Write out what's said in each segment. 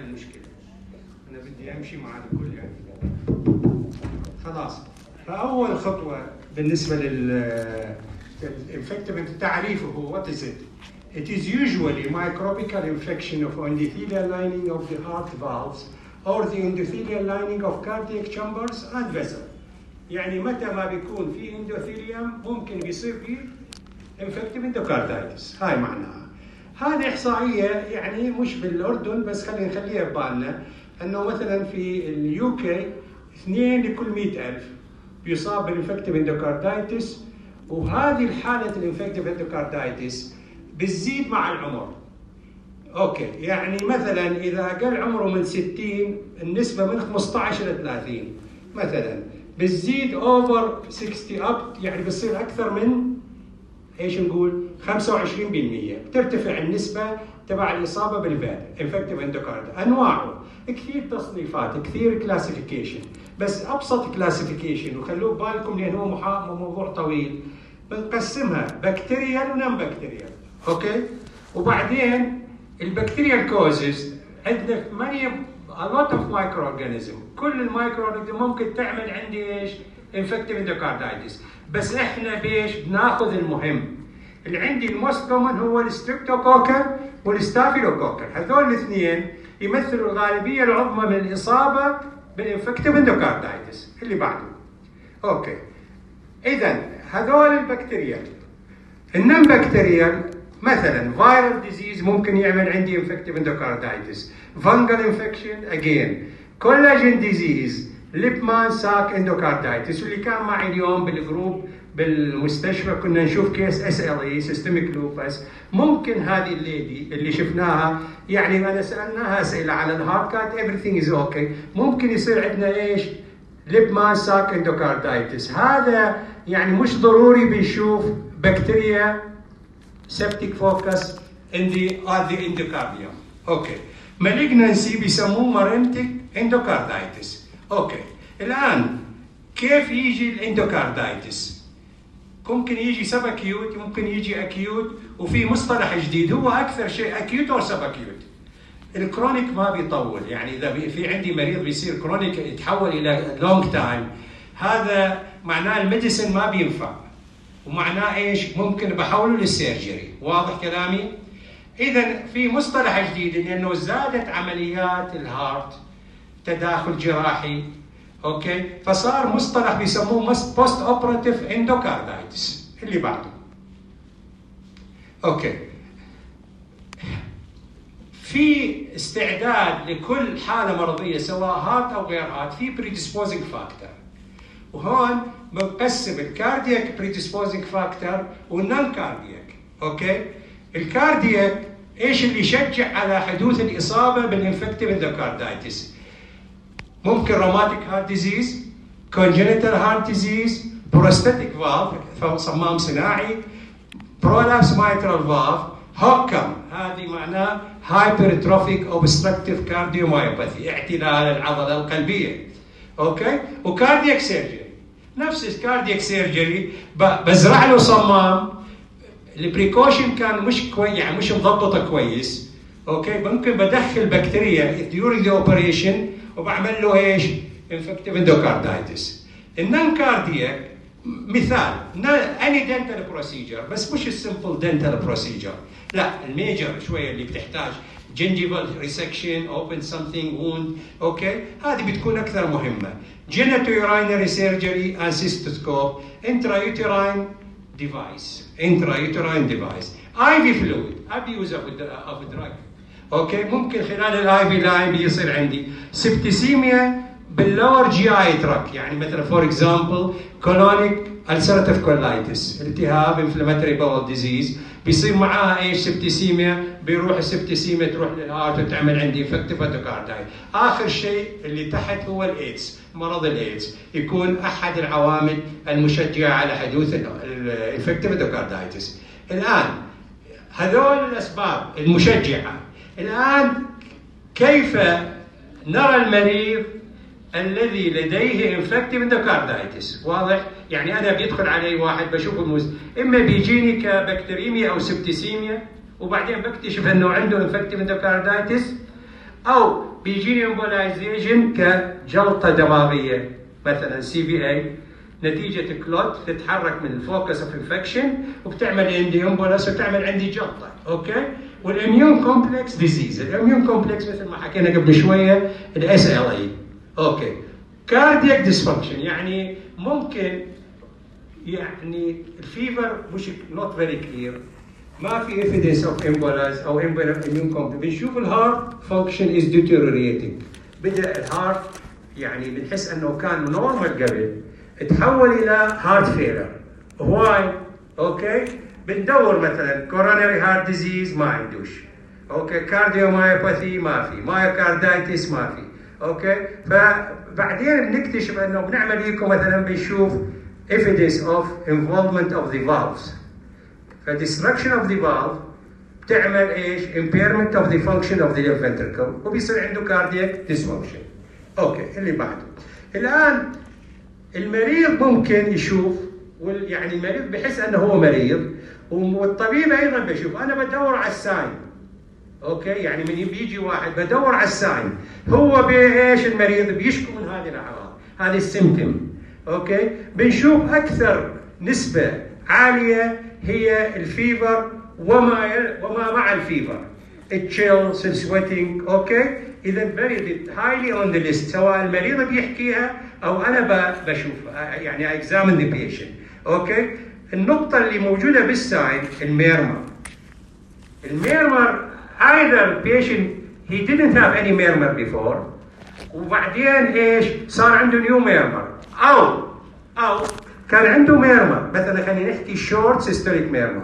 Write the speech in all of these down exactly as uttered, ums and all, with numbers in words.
المشكله. انا بدي امشي مع الكل يعني. خلاص، فاول خطوه بالنسبه لل infective تعريفه هو what is it? It is usually microbial infection of endothelial lining of the heart valves or the endothelial lining of cardiac chambers and vessel. يعني متى ما بيكون في endothelium ممكن بيصير فيه infective endocarditis. هاي معناها. هذه إحصائية يعني مش بالأردن بس خلينا نخليها ببالنا أنه مثلا في اليو كي اثنين لكل مئة ألف بيصاب بالانفكتيف اندوكاردايتس، وهذه الحالة الانفكتيف اندوكاردايتس بتزيد مع العمر. اوكي، يعني مثلا اذا اقل عمره من ستين النسبة من خمسة عشر إلى ثلاثين مثلا، بتزيد اوفر ستين اب، يعني بتصير اكثر من ايش نقول خمسة وعشرين بالمئة، بترتفع النسبة تبع الإصابة بالفال انفكتيف اندوكارد. أنواعه كثير، تصنيفات كثير، كلاسيفيكيشن، بس أبسط كلاسيفيكيشن وخلوه بالكم لأنه هو موضوع طويل، بنقسمها بكتيريال ونم بكتيريال. أوكي، وبعدين البكتيريال كوزز عندنا ماني a lot of microorganism، كل المايكرو ممكن تعمل عندي ايش؟ انفكتيف اندوكاردايتس، بس احنا بيش بناخذ المهم. اللي عندي الموست كومن هو الستريبتوكوكر والستافيلوكوكر، هذول الاثنين يمثلوا الغالبيه العظمى من الاصابه بالانفكتيف اندوكاردايتس. اللي بعده اوكي، اذا هذول البكتيريال. النم بكتيريال مثلا فايرال ديزيز ممكن يعمل عندي انفكتيف اندوكاردايتس، فانجل انفكشن اجين، كولاجين ديزيز، ليبمان ساك اندوكاردايتس. واللي كان معي اليوم بالجروب بالمستشفى كنا نشوف كيس اس ال اي سيستميك لوبس. ممكن هذه الليدي اللي شفناها يعني انا سالناها اسئله على الهارت كات everything is okay، ممكن يصير عندنا ايش؟ ليبمان ساك اندوكاردايتس. هذا يعني مش ضروري بنشوف بكتيريا septic focus in the uh, the endocardium. اوكي، malignancy بيسموه مارنتيك اندوكاردايتس. اوكي، الان كيف يجي الاندوكاردايتس؟ ممكن يجي سب اكيوت، ممكن يجي اكيوت، وفي مصطلح جديد هو اكثر شيء اكيوت او سب اكيوت. الكرونيك ما بيطول، يعني اذا في عندي مريض بيصير كرونيك يتحول الى لونج تايم، هذا معناه الميديسن ما بينفع، ومعناه ايش؟ ممكن بحوله للسيرجري. واضح كلامي؟ اذا في مصطلح جديد انه زادت عمليات الهارت، تداخل جراحي، اوكي، فصار مصطلح بيسموه بوست اوبراتيف اندوكاردايتس. اللي بعده اوكي، في استعداد لكل حاله مرضيه سواء هارت او غير هارت في بريديسبوزنج فاكتور، وهون بنقسم الكاردياك بريديسبوزنج فاكتور والنون كاردياك. اوكي، الكاردياك ايش اللي يشجع على حدوث الاصابه بالانفكتيف اندوكاردايتس؟ ممكن روماتيك هارت ديزيز، كونجنتال هارت ديزيز، بروستاتيك فالف صمام صناعي، برولابس مايترال فالف، هوكم هذه معناه هايبرتروفيك اوبستراكتيف كارديومايوباثي، اعتلال العضله القلبيه. اوكي، وكاردياك سيرجري نفس الكاردياك سيرجري بزرع له صمام. البريكوشن كان مش كويس، يعني مش مضبطه كويس. اوكي، ممكن بدخل بكتيريا during the operation وبعمل له ايش؟ انفكتيف اندوكاردايتس. النون كاردياك مثال اني دنتال بروسيجر، بس مش السمبل دنتال بروسيجر، لا الميجر شويه اللي بتحتاج gingival resection, open something, wound. اوكي، هذه بتكون اكثر مهمه. genitourinary surgery and cystoscope, intrauterine device, intrauterine device, I V fluid, abuse of of drug. اوكي، ممكن خلال الاي في لاين بيصير عندي سبتسيميا باللور جي اي تراك، يعني مثلا فور اكزامبل كولونيك ulcerative colitis، التهاب انفلاماتوري باول ديزيز، بيصير معاها ايش؟ سبتسيميا، بيروح السبتسيميا تروح للهارت وتعمل عندي انفكتيف اندوكاردايتس. اخر شيء اللي تحت هو الايدز، مرض الايدز يكون احد العوامل المشجعه على حدوث الانفكتيف اندوكاردايتس. الان هذول الاسباب المشجعه. الآن كيف نرى المريض الذي لديه انفكتيف اندوكاردايتس؟ واضح؟ يعني أنا بيدخل علي واحد بشوف الموز، إما بيجيني كبكتيريميا أو سبتسيميا وبعدين بكتشف إنه عنده انفكتيف اندوكاردايتس، او بيجيني امبولايزيشن كجلطه دماغيه مثلا سي بي اي نتيجه كلوت تتحرك من الفوكس اوف انفكشن وبتعمل عندي امبولاس وتعمل عندي جلطه. اوكي. والاميون كومبلكس ديزيز، الاميون كومبلكس مثل ما حكينا قبل شويه الاس ال اي. اوكي. كاردياك ديسفانكشن يعني ممكن يعني الفيفر مش نوت فيري كلير، ما في evidence of embolus او immune complex. بنشوف الهارت فانكشن از deteriorating، بدا الهارت يعني بنحس انه كان نورمال قبل تحول الى هارت فيلر. واي؟ اوكي. بندور مثلا coronary heart disease ما عندوش، اوكي. كارديومايوباثي ما في، مايوكاردايتس ما في، اوكي. فبعدين بنكتشف انه بنعمل ايكو مثلا بنشوف evidence of involvement of the valves. ف destruction of the valve بتعمل ايش؟ impairment of the function of the left ventricle وبيصير عنده cardiac dysfunction. اوكي. اللي بعده الان المريض ممكن يشوف يعني المريض بحس انه هو مريض والطبيب ايضا بيشوف. انا بدور على الساين. اوكي. يعني من بيجي واحد بدور على الساين هو بايش المريض بيشكو من هذه الاعراض، هذه السيمتوم. اوكي. بنشوف اكثر نسبه عاليه هي الفيفر وما وما مع الفيفر، التشيلز، السويتنج. اوكي. اذا فيري هايلي اون ذا ليست، سواء المريض بيحكيها او انا بشوفها يعني اكزامن ذا بيشنت. اوكي. النقطه اللي موجوده بالساين الميرمر. الميرمر either patient he didn't have any murmur before وبعدين ايش صار عنده نيو ميرمر، او او كان عنده ميرمر مثلا خلينا نحكي شورت سيستوليك ميرمر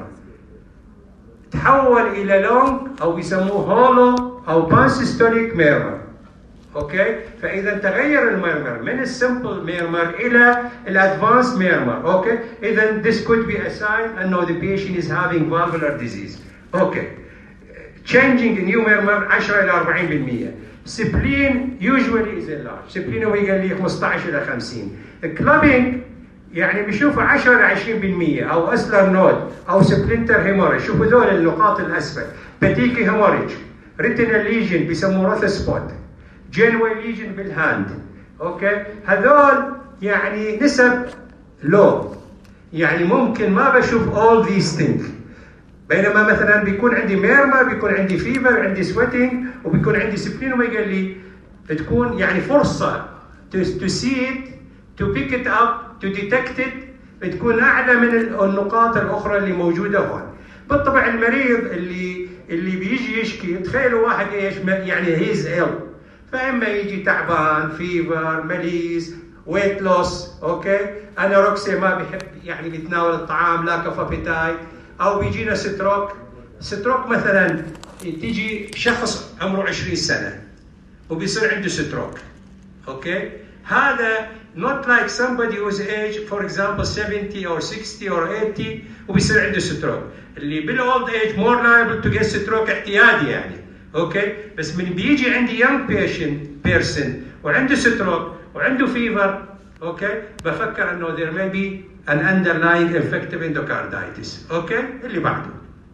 تحول الى لونج او بيسموه هولو او بانسيستوليك ميرمر. اوكي. فاذا تغير الميرمر من السمبل ميرمر الى الادفانس ميرمر. اوكي. اذا this could be a sign انه the patient is having valvular disease. اوكي. changing new murmur عشرة إلى أربعين بالمئة. spleen usually is large. spleen هو قال لي خمسة عشر إلى خمسين. clubbing يعني بيشوفوا عشرة إلى عشرين بالمئة او اسلر نود او سبلنتر هيموريج. شوفوا ذول النقاط الاسفل. باتيكي هيموريج، ريتينال ليجن بيسموه روث سبوت، جينوي ليجن بالهاند. اوكي. هذول يعني نسب لو، يعني ممكن ما بشوف all these things. بينما مثلا بيكون عندي ميرما، بيكون عندي فيبر، عندي سويتنج، وبيكون عندي سبلين وما قال لي تكون يعني فرصه to, to see it, to pick it up, to detect it بتكون اعلى من النقاط الاخرى اللي موجوده هون. بالطبع المريض اللي اللي بيجي يشكي تخيلوا واحد ايش يعني هيز ال، فاما يجي تعبان، فيبر، مليز، ويت لوس، اوكي، انوركسيا ما بيحب يعني بيتناول الطعام، لا كفابيتاي، او بيجينا ستروك. ستروك مثلا تيجي شخص عمره عشرين سنه وبيصير عنده ستروك. اوكي. هذا not like somebody whose age for example seventy or sixty or eighty وبيصير عنده ستروك. اللي بالاولد ايج more liable to get stroke احتيادي يعني. اوكي. بس من بيجي عندي young patient person وعنده ستروك وعنده فيفر، اوكي، بفكر انه there may be an underlying infective endocarditis. اوكي. اللي بعده.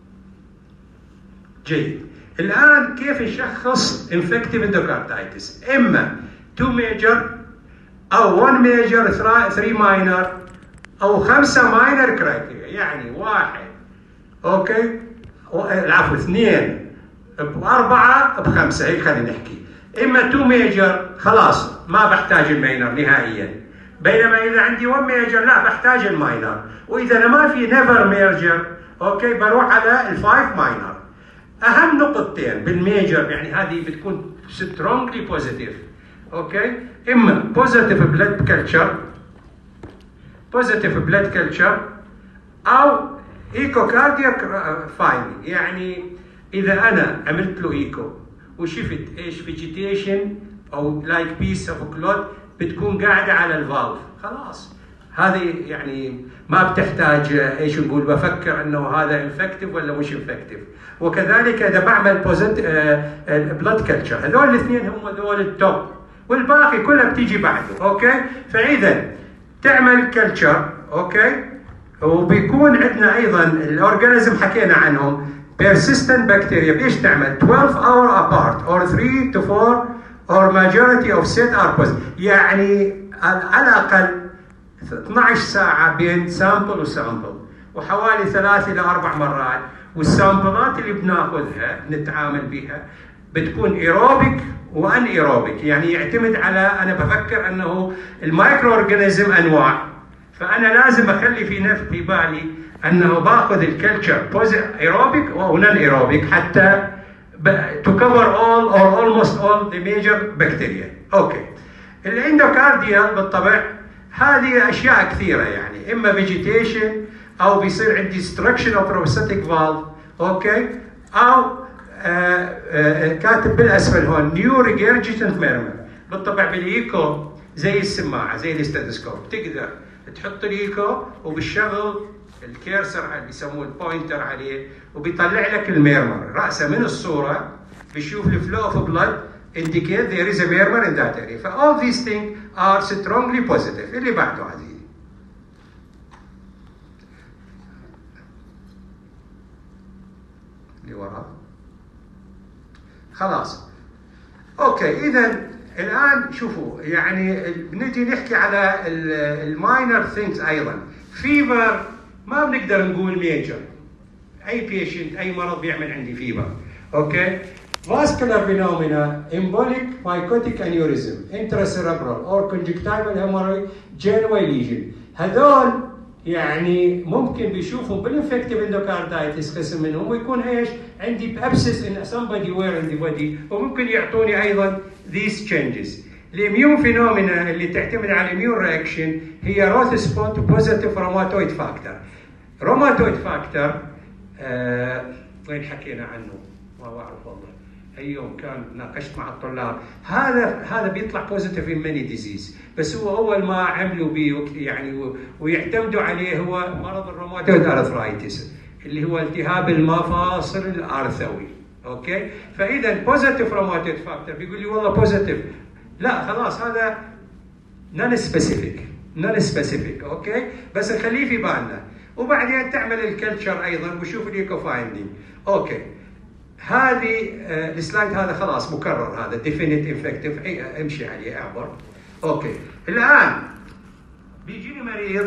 جيد. الان كيف نشخص infective endocarditis؟ اما two major او one major three minor او خمسه minor criteria. يعني واحد، اوكي، العفو اثنين باربعه بخمسه، هيك خلينا نحكي. اما two major خلاص ما بحتاج الماينر نهائيا، بينما اذا عندي one major لا بحتاج الماينر، واذا أنا ما في never major اوكي بروح على الفايف ماينر. اهم نقطتين بالميجر يعني هذه بتكون strongly positive. اوكي. اما positive blood culture positive blood culture او echocardiac finding. يعني اذا انا عملت له ايكو وشفت ايش فيجيتيشن او لايك بيس اوف كلوت بتكون قاعده على الفالف، خلاص هذه يعني ما بتحتاج ايش نقول بفكر انه هذا انفكتيف ولا مش انفكتيف. وكذلك اذا بعمل بوزيت بلاد كلتشر، هذول الاثنين هم هذول التوب والباقي كلها بتيجي بعده. اوكي. فاذا تعمل كلتشر، اوكي، وبيكون عندنا ايضا الاورجانيزم حكينا عنهم persistent bacteria بايش تعمل؟ twelve hour apart or three to four or majority of set are positive. يعني على الاقل اثنعش ساعه بين سامبل وسامبل، وحوالي ثلاث الى اربع مرات، والسامبلات اللي بناخذها نتعامل بها بتكون ايروبيك وان ايروبيك، يعني يعتمد على، انا بفكر انه المايكرو اورجانيزم انواع، فانا لازم اخلي في نفس في بالي انه باخذ الكلتشر ايروبيك او نون ايروبيك حتى to cover all or almost all the major bacteria. اوكي. الاندوكارديال بالطبع هذه اشياء كثيره، يعني اما vegetation او بيصير عندي destruction of prosthetic valve، اوكي، او آآ آآ كاتب بالاسفل هون new regurgitant murmur. بالطبع بالايكو زي السماعه زي الاستethoscope، تقدر تحط الايكو وبالشغل الكيرسر اللي بيسموه البوينتر عليه وبيطلع لك الميرمر راسه من الصوره، بيشوف الفلو اوف بلاد indicate there is a murmur in that area. ف all these things are strongly positive. اللي بعده عزيزي. اللي وراه. خلاص. اوكي، اذا الان شوفوا يعني بنجي نحكي على الماينر ثينكس ايضا. فيفر ما بنقدر نقول ميجر، اي بيشنت اي مرض بيعمل عندي فيفر، اوكي. vascular phenomena embolic mycotic aneurysm intracerebral or conjunctival hemorrhage genuine lesion، هذول يعني ممكن بيشوفوا بالانفكتيف اندوكاردايتس قسم منهم، ويكون ايش؟ عندي abscess in somebody where in the body، وممكن يعطوني ايضا these changes. الاميون فينومينا اللي تعتمد على الاميون رياكشن هي روث سبوت بوزيتيف روماتويد فاكتور. روماتويد فاكتور آه وين حكينا عنه؟ ما بعرف والله، اي يوم كان ناقشت مع الطلاب، هذا هذا بيطلع بوزيتيف ان ماني ديزيز، بس هو اول ما عملوا بيه يعني ويعتمدوا عليه هو مرض الروماتويد ارثرايتس اللي هو التهاب المفاصل الارثوي، اوكي؟ فاذا بوزيتيف روماتويد فاكتور بيقول لي والله بوزيتيف، لا خلاص هذا نون سبيسيفيك نون سبيسيفيك، اوكي؟ بس نخليه في بالنا، وبعدين تعمل الكلتشر ايضا وشوف الايكو فايندينج، اوكي. هذه آه السلايد هذا خلاص مكرر، هذا ديفينيت انفكتيف، امشي عليه اعبر، اوكي. الان بيجيني مريض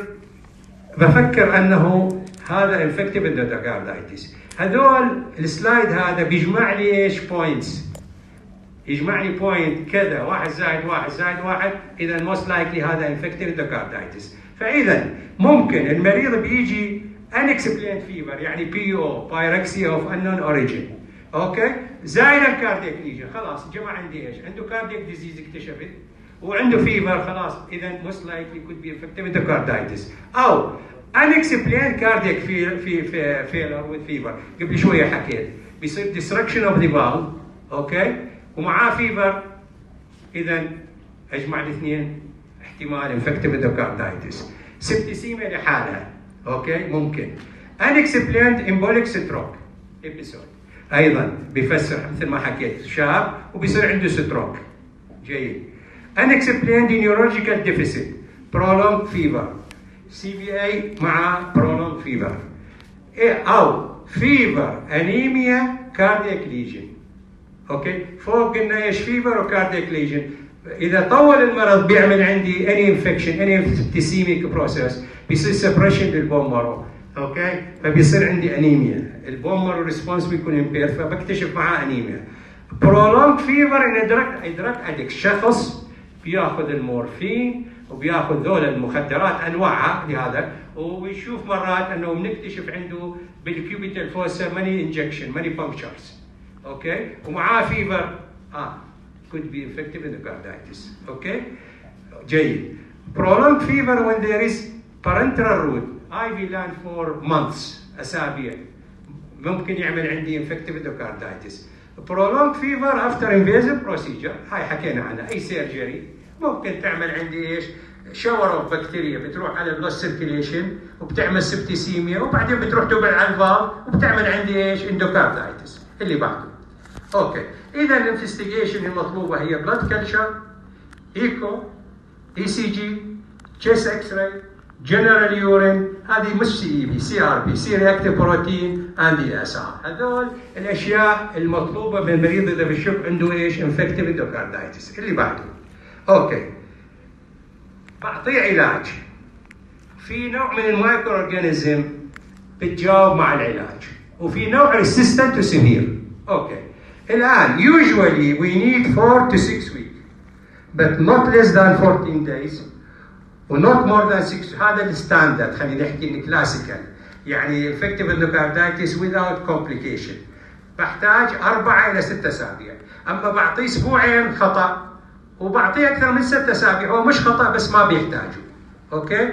بفكر انه هذا انفكتيف اندوكاردايتس، هذول السلايد هذا بيجمع لي ايش؟ بوينتس، يجمع لي بوينت كذا، واحد زائد واحد زائد واحد، اذا موست لايكلي هذا انفكتيف اندوكاردايتس. فاذا ممكن المريض بيجي unexplained fever يعني بي او pyrexia of unknown origin، اوكي، زائدا كاردياك ليجن، خلاص جمع عندي ايش؟ عنده كاردياك ديزيز اكتشفت وعنده فيفر، خلاص اذا موست لايكلي كود بي انفكتيف اندوكاردايتس، او unexplained cardiac في في في failure with fever. قبل شويه حكيت بيصير destruction of the valve، اوكي، ومعاه فيفر، اذا اجمع الاثنين احتمال انفكتيف اندوكاردايتس. سبتسيميا لحالها، اوكي، ممكن. unexplained embolic stroke episode ايضا بيفسر مثل ما حكيت، شاب وبيصير عنده ستروك، جيد. unexplained neurological deficit prolonged fever سي بي اي مع prolonged fever، او fever anemia cardiac lesion، اوكي. فوق قلنا ايش؟ فيفر وكاردياك ليجن. اذا طول المرض بيعمل عندي اني انفكشن اني سيبتيسيميك بروسيس، بيصير سبريشن للبون مارو، اوكي، فبيصير عندي انيميا، البون مارو ريسبونس بيكون امبير، فبكتشف معاه انيميا. برولونج فيفر ان دراج دراج ادكت، شخص بياخذ المورفين وبياخذ ذول المخدرات انواعها لهذا، ويشوف مرات انه بنكتشف عنده بالكيوبيتال فوسا ماني انجكشن ماني بانكشرز، اوكي، ومعاه فيفر، اه could be infective endocarditis، اوكي، جيد. prolonged fever when there is parenteral route آي في line for months، اسابيع، ممكن يعمل عندي infective endocarditis. prolonged fever after invasive procedure، هاي حكينا عنها، اي سيرجري ممكن تعمل عندي ايش؟ شاور اوف بكتيريا بتروح على البلس سيركيليشن وبتعمل سبتيسيميا، وبعدين بتروح تبعد على الفالف وبتعمل عندي ايش؟ اندوكاردايتس. اللي بعده، اوكي. اذا الانفستيجيشن المطلوبه هي بلاد كلتشر، ايكو، اي سي جي، تشيست اكس راي، جنرال يورين، هذه مش سي اي بي، سي ار بي، سي رياكتيف بروتين اند اي اس ار. هذول الاشياء المطلوبه من المريض اذا بشوف عنده ايش؟ انفكتيف اندوكاردايتس. اللي بعده اوكي، بعطيه علاج. في نوع من المايكرو اورجانيزم بتجاوب مع العلاج، وفي نوع ريسيستنت تو سيفير. اوكي، الان usually we need four to six weeks but not less than fourteen days و not more than six. هذا الستاندرد، خلينا نحكي ان كلاسيكال، يعني infective endocarditis without complication بحتاج أربعة إلى ستة أسابيع. أما بعطيه أسبوعين خطأ، وبعطيه أكثر من ستة أسابيع هو مش خطأ بس ما بيحتاجه. أوكي؟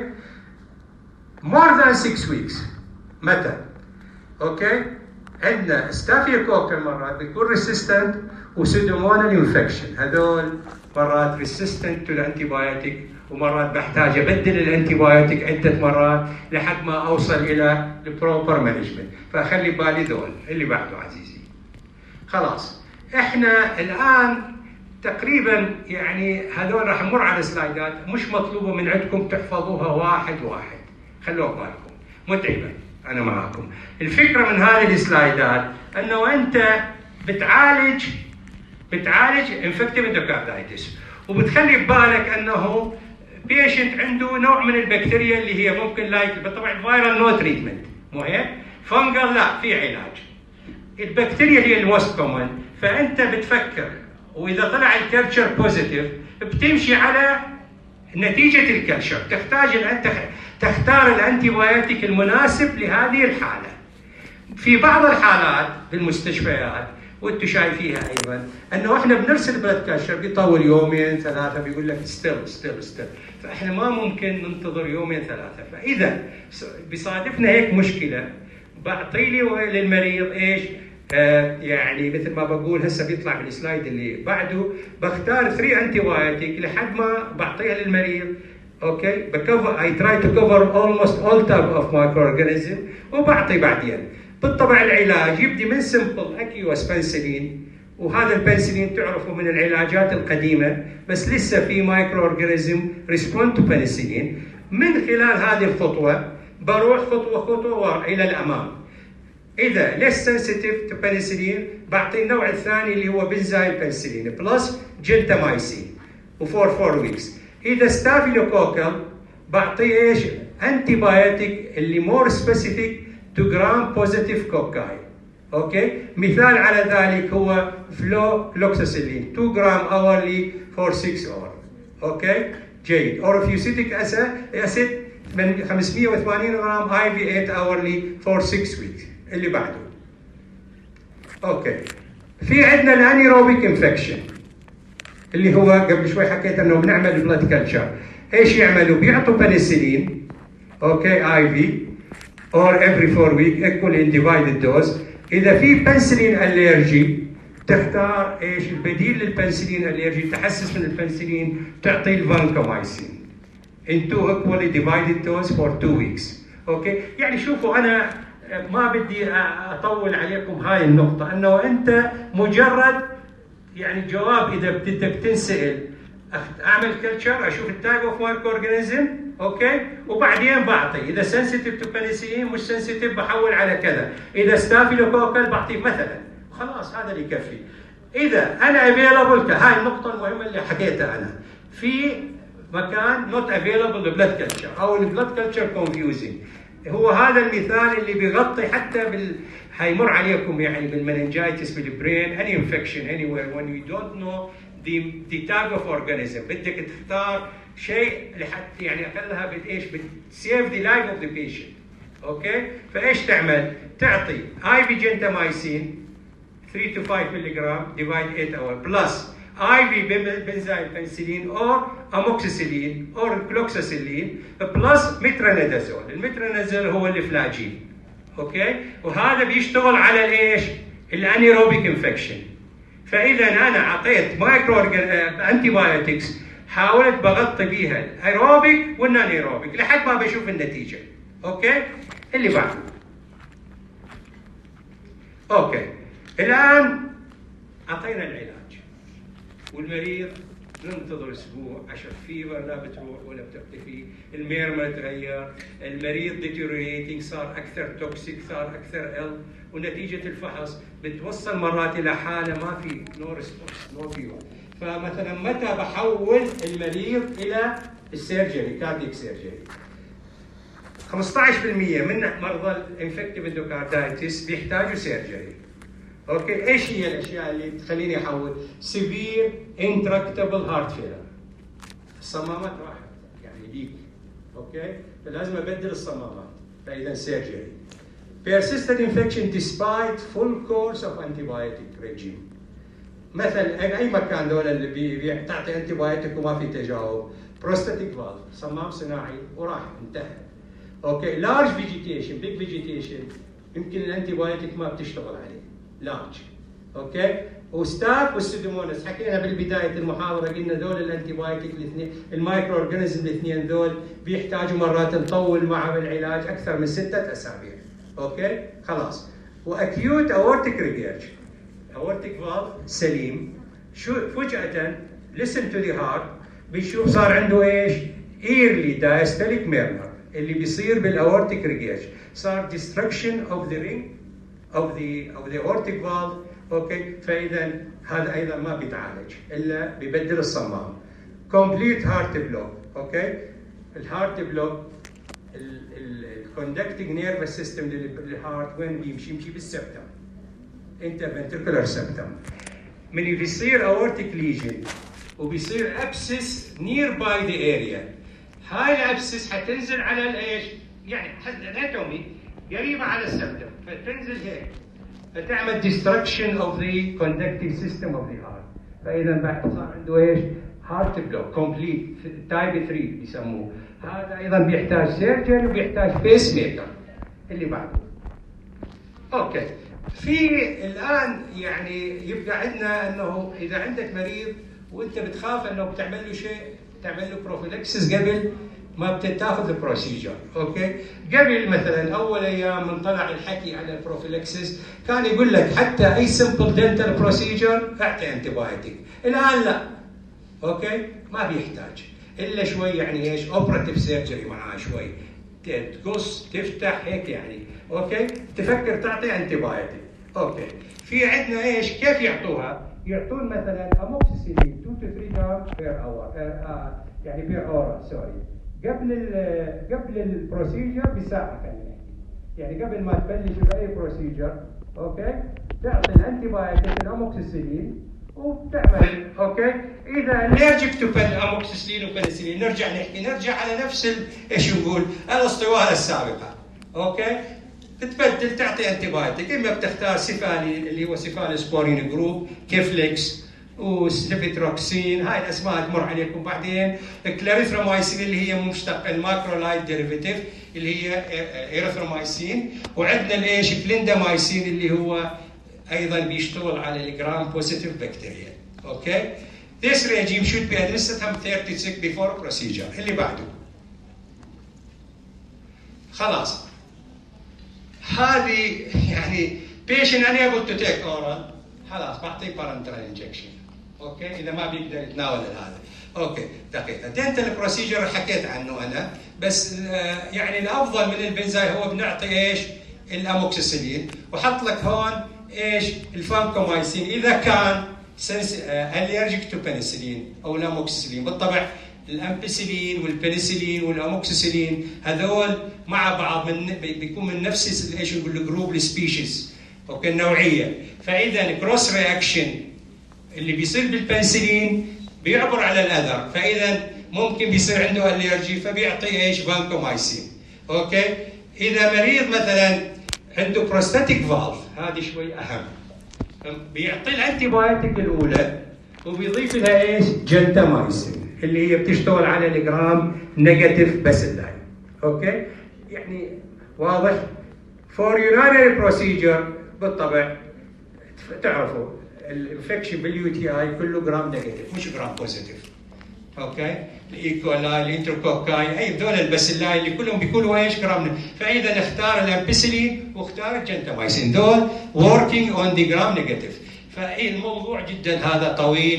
more than six weeks متى؟ أوكي؟ عندنا ستافيلوكوكل مرات بيكون ريسيستنت، وسودومونال انفكشن هذول مرات ريسيستنت تو الانتيبيوتيك، ومرات بحتاج ابدل الانتيبيوتيك عده مرات لحد ما اوصل الى البروبر مانجمنت. فخلي بالي دول. اللي بعده عزيزي، خلاص احنا الان تقريبا يعني هذول راح نمر على سلايدات، مش مطلوبه من عندكم تحفظوها واحد واحد، خلوها بالكم، متعبه انا معاكم. الفكره من هذه السلايدات انه انت بتعالج بتعالج انفكتيف اندوكاردايتس، وبتخلي ببالك انه بيشنت عنده نوع من البكتيريا اللي هي ممكن لايك، طبعا فايرال نو تريتمنت مو هيك، فنجل لا في علاج. البكتيريا هي الموست كومن، فانت بتفكر واذا طلع الكلتشر بوزيتيف بتمشي على نتيجه الكلتشر، تحتاج انت تختار الانتي بايوتيك المناسب لهذه الحاله. في بعض الحالات بالمستشفيات وانتم شايفيها ايضا انه احنا بنرسل بلد كلتشر بيطول يومين ثلاثه، بيقول لك ستيل ستيل ستيل، فاحنا ما ممكن ننتظر يومين ثلاثه. فاذا بيصادفنا هيك مشكله بعطي لي للمريض ايش؟ آه يعني مثل ما بقول هسه بيطلع بالسلايد اللي بعده، بختار ثري انتي بايوتيك لحد ما بعطيها للمريض. اوكي، بكفر اي تراي تو كفر اولموست اول تايب اوف مايكرو اورجانيزم، وبعطي بعدين. بالطبع العلاج يبدي من سمبل اكيوس بنسلين، وهذا البنسلين تعرفوا من العلاجات القديمه، بس لسه في مايكرو اورجانيزم ريسبوند تو بنسلين. من خلال هذه الخطوه بروح خطوه خطوه الى الامام. اذا ليس سنسيتيف تو بنسلين بعطي النوع الثاني اللي هو بنزايل بنسلين بلس جنتامايسين وفور فور ويكس. اذا ستافيلوكوكل بعطي ايش؟ انتي بايوتيك اللي مور سبيسيفيك تو جرام بوزيتيف كوكاي. اوكي، مثال على ذلك هو فلو كلوكساسيلين اثنين جرام اورلي فور ستة اور. اوكي جيد. اورفيوسيتيك اسيد من خمسمئة وثمانين جرام اي في ثمانية اورلي فور ستة ويكس. اللي بعده اوكي، في عندنا الانيروبيك انفكشن اللي هو قبل شوي حكيت انه بنعمل بلاد كلتشر. ايش يعملوا؟ بيعطوا بنسلين اوكي اي في or every four week equal in divided dose. اذا في بنسلين الرجي تختار ايش؟ البديل للبنسلين الرجي، تحسس من البنسلين تعطي الفانكومايسين in two equally divided dose for two weeks. اوكي، يعني شوفوا انا ما بدي اطول عليكم هاي النقطه، انه انت مجرد يعني جواب اذا بدك تنسال اعمل كلتشر اشوف التايب اوف مايكرو اورجانيزم اوكي، وبعدين بعطي اذا سنسيتيف تو بنسلين مش سنسيتيف بحول على كذا، اذا ستافيلوكوكل بعطيه مثلا، خلاص هذا اللي يكفي. اذا انا افيلبل، هاي النقطه المهمه اللي حكيتها انا، في مكان نوت افيلبل للبلد كلتشر او البلد كلتشر كونفيوزنج، هو هذا المثال اللي بيغطي حتى بال هيمر عليكم يعني بالمننجايتس بالبرين any infection anywhere when you don't know the the type of organism. بدك تختار شيء لحتى يعني اقلها بايش؟ بتسيف the life of the patient. اوكي، فايش تعمل؟ تعطي اي في جنتامايسين ثري تو فايف ملي جرام ديفايد ايت اور بلس اي في بنزايل بنسلين اور اموكسيسيلين اور كلوكساسيلين بلس مترونيدازول. المترونيدازول هو الفلاجين. اوكي، وهذا بيشتغل على الايش؟ الانيروبيك انفكشن. فاذا انا اعطيت مايكرو انتي بايوتكس حاولت بغطي بيها الايروبيك والنون ايروبيك لحد ما بشوف النتيجه. اوكي، اللي بعده اوكي، الان اعطينا العلاج والمريض ننتظر اسبوع عشان فيبر لا بتروح ولا بتختفي، الميرمر تغير، المريض ديتيوريتنج صار اكثر توكسيك، صار اكثر ال، ونتيجه الفحص بتوصل مرات الى حاله ما في نو ريسبونس نو فيبر. فمثلا متى بحول المريض الى السيرجري كارديك سيرجري؟ خمسة عشر بالمئة من مرضى الانفكتيف اندوكاردايتس بيحتاجوا سيرجري. اوكي، ايش هي الاشياء اللي تخليني احول؟ سيفير انتراكتبل هارت فيلر، الصمامات راحت يعني ليك، اوكي، فلازم ابدل الصمامات، فاذا سيرجري. persistent infection despite full course of antibiotic regime. مثلا اي مكان دول اللي بي تعطي انتي بايوتيك وما في تجاوب، بروستاتيك فالف، صمام صناعي وراح انتهى. اوكي، لارج فيجيتيشن، بيج فيجيتيشن، يمكن الانتي بايوتيك ما بتشتغل عليه، لارج. اوكي، وستاف والسودوموناس حكينا بالبدايه المحاضره، قلنا ذول الانتي بايوتيك الاثنين، المايكرو اورجانيزم الاثنين ذول بيحتاجوا مرات نطول معهم العلاج اكثر من سته اسابيع. اوكي، خلاص. واكيوت اورتيك ريجيرج، اورتيك فالف سليم، شو فجاه listen to the heart بنشوف صار عنده ايش؟ early diastolic murmur اللي بيصير بالاورتيك ريجيرج، صار destruction of the ring of the of the aortic valve. اوكي، فاذا هذا ايضا ما بيتعالج الا ببدل الصمام. complete heart block. اوكي، الهارت بلوك الكوندكتنج نيرفس سيستم للهارت وين بيمشي؟ يمشي بالسبتم، interventricular septum. من بيصير aortic lesion وبيصير abscess nearby the area، هاي الابسس حتنزل على الايش؟ يعني الاناتومي قريبه على السبتم، فتنزل هيك فتعمل destruction of the conducting system of the heart. فاذا بعد صار عنده ايش؟ heart block complete type ثلاثة بيسموه. هذا ايضا بيحتاج سيرجري وبيحتاج بيس ميكر. اللي بعده. اوكي. في الان يعني يبقى عندنا انه اذا عندك مريض وانت بتخاف انه بتعمل له شيء، تعمل له بروفيلاكسس قبل ما بتاخذ البروسيجر. اوكي، قبل مثلا اول ايام من طلع الحكي على البروفيلاكسس كان يقول لك حتى اي سمبل دنتال بروسيجر اعطي انتي بايوتيك، الان لا. اوكي، ما بيحتاج الا شوي يعني ايش؟ اوبراتيف سيرجري معاه شوي، تقص تفتح هيك يعني. اوكي، تفكر تعطي انتي بايوتيك. اوكي، في عندنا ايش؟ كيف يعطوها؟ يعطون مثلا اموكسيسيلين اثنين to ثلاثة جرام بير اور آه يعني بير اور سوري قبل ال قبل البروسيجر بساعه، خلينا يعني قبل ما تبلش باي بروسيجر. اوكي، تعطي الانتي بايوتيك الاموكسيسيلين وبتعمل. اوكي، اذا الرجيك تو اموكسيسيلين وبنسلين نرجع نحكي نرجع على نفس ايش نقول الاسطوانه السابقه. اوكي، بتبدل تعطي انتي بايوتيك، اما بتختار سيفالي اللي هو سيفالي سبورين جروب، كيفليكس وسليفيتروكسين، هاي الاسماء تمر عليكم بعدين. كلاريثرومايسين اللي هي مشتق الماكرولايد ديريفيتيف اللي هي ايريثرومايسين، وعندنا الايش؟ كليندامايسين اللي هو ايضا بيشتغل على الجرام بوزيتيف بكتيريا. اوكي، this regime should be administered ثلاثين سكند before procedure. اللي بعده خلاص، هذه يعني patient unable to take oral، خلاص بعطيه parenteral injection. اوكي، اذا ما بيقدر يتناول هذا. اوكي، دقيقه. دنتال بروسيجر حكيت عنه انا، بس يعني الافضل من البنزاي هو بنعطي ايش؟ الاموكسيسيلين، وحط لك هون ايش؟ الفانكومايسين اذا كان الرجيك تو بنسلين او الاموكسيسيلين. بالطبع الامبيسيلين والبنسلين والاموكسيسيلين هذول مع بعض من بيكون من نفس ايش نقول الجروب السبيشيز. اوكي، النوعيه. فاذا كروس رياكشن اللي بيصير بالبنسلين بيعبر على الاذر، فاذا ممكن بيصير عنده الرجي فبيعطي ايش؟ فانكومايسين. اوكي، اذا مريض مثلا عنده بروستاتيك فالف، هذه شوي اهم، بيعطي الانتي بايوتيك الاولى وبيضيف لها ايش؟ جنتامايسين اللي هي بتشتغل على الجرام نيجاتيف باسيلاي. اوكي، يعني واضح؟ فور يورينري بروسيجر بالطبع تعرفوا الانفكشن باليو تي اي كله جرام نيجاتيف مش جرام بوزيتيف. اوكي، الايكولاي الانتروكوكاي اي دول الباسيلاي اللي كلهم بيكونوا ايش؟ جرام. فاذا نختار الامبيسيلين واختار الجنتامايسين، دول working on the gram negative. فالموضوع جدا هذا طويل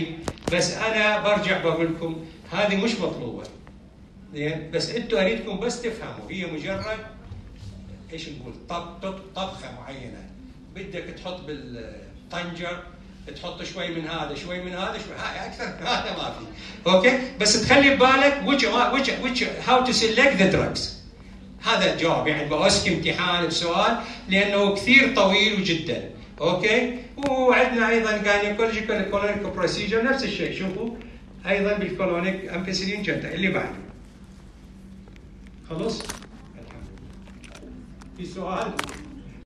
بس انا برجع بقول لكم هذه مش مطلوبه. زين بس انتم اريدكم بس تفهموا هي مجرد ايش نقول طب طبخه معينه، بدك تحط بالطنجر تحط شوي من هذا شوي من هذا شوي هاي اكثر من هذا ما في. اوكي بس تخلي ببالك which which which how to select the drugs. هذا الجواب يعني بأوسكي امتحان بسؤال لانه كثير طويل جدا. اوكي وعندنا ايضا جاينيكولوجيكال كولونيك بروسيجر نفس الشيء. شوفوا ايضا بالكولونيك امبيسيلين جنتا اللي بعده. خلص؟ الحمد لله. في سؤال؟